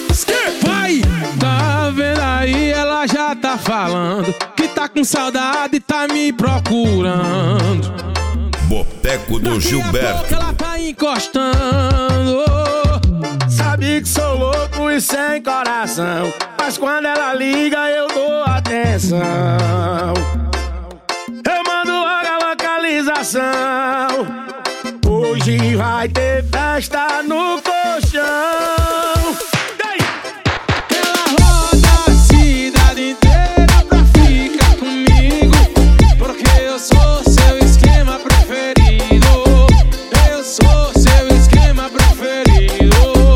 Vai! Tá vendo aí, ela já tá falando que tá com saudade e tá me procurando. Boteco do Gilberto. Ela tá encostando. Sabe que sou louco e sem coração, mas quando ela liga eu dou atenção. Eu mando logo a localização. Hoje vai ter festa no colchão. Ela roda a cidade inteira pra ficar comigo, porque eu sou seu esquema preferido. Eu sou seu esquema preferido.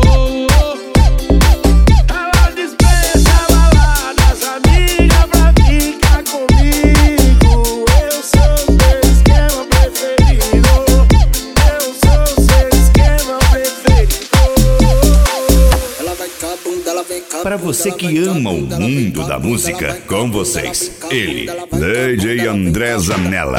Ela dispensa baladas, amiga, pra ficar comigo. Eu sou seu esquema preferido. Eu sou seu esquema preferido. Ela vai com a bunda, ela vem com a Para você que ama o mundo da música, com vocês, ele, DJ André Zanella.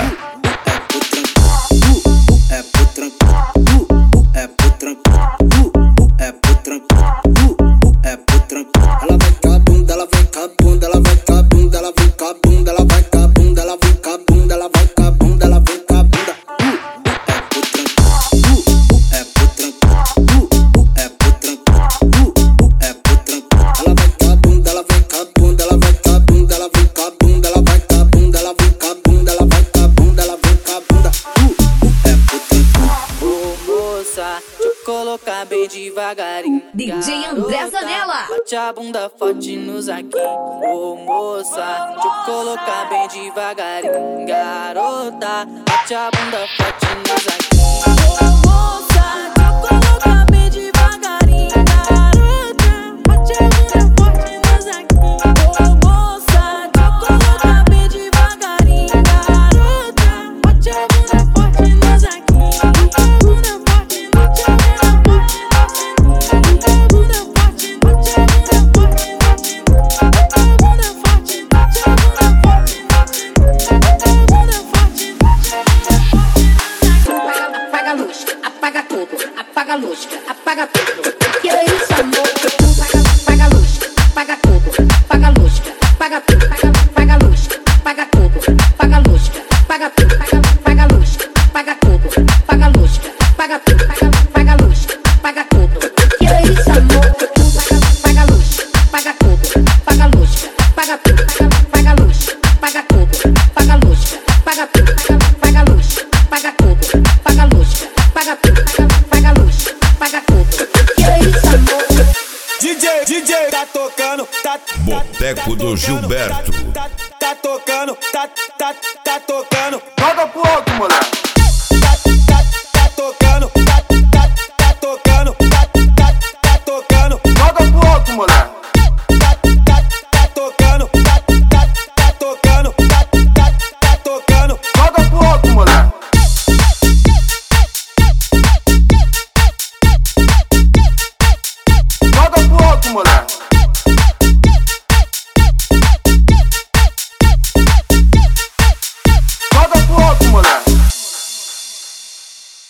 É pro tranquilo, é pro tranquilo, é pro tranquilo, é pro tranquilo. Ela vai com a bunda, ela vem com a bunda, ela vai com a bunda, ela vem com a bunda, ela vai com a bunda, ela vem com a bunda, ela vai com a bunda, ela vem com a bunda. É pro tranquilo, é pro tranquilo, é pro tranquilo. Ela vai com a bunda, ela vem com a bunda, ela vai com a bunda, ela vem com a bunda, ela vai com a bunda, ela vem com a bunda, ela vai com a bunda, ela vem com a bunda. Moça, deixa eu colocar bem devagarinho. DJ André Zanella. Bate a bunda forte nos aqui. Ô moça, deixa eu colocar bem devagarinho. Garota, bate a bunda forte nos aqui. Ô moça, deixa eu colocar bem devagarinho. Garota, bate a bunda forte nos aqui. Ô moça, deixa eu colocar bem devagarinho. Garota, bate a bunda forte nos aqui. Apaga a luz, apaga tudo, apaga a luz, apaga tudo. Que é isso, amor? Apaga a luz, apaga tudo, apaga a luz, apaga tudo, apaga a luz, apaga tudo, apaga a luz, apaga tudo, apaga a luz, apaga tudo, apaga a luz, apaga tudo, apaga a luz, apaga tudo. Que é isso, amor? Apaga a luz, apaga tudo, apaga a luz, apaga tudo, apaga a luz, apaga tudo, apaga a luz, apaga tudo, apaga a luz, apaga tudo, apaga a luz, apaga tudo, apaga a luz, apaga tudo. Que é isso, amor? DJ tá tocando, Boteco do Gilberto. tá tocando, tá tocando. Joga pro alto, moleque. Tá tocando, tá tocando, tá tocando. Joga pro alto, moleque. Tá tocando, tá tocando, tá tocando. Joga pro alto, moleque. Joga pro alto, moleque.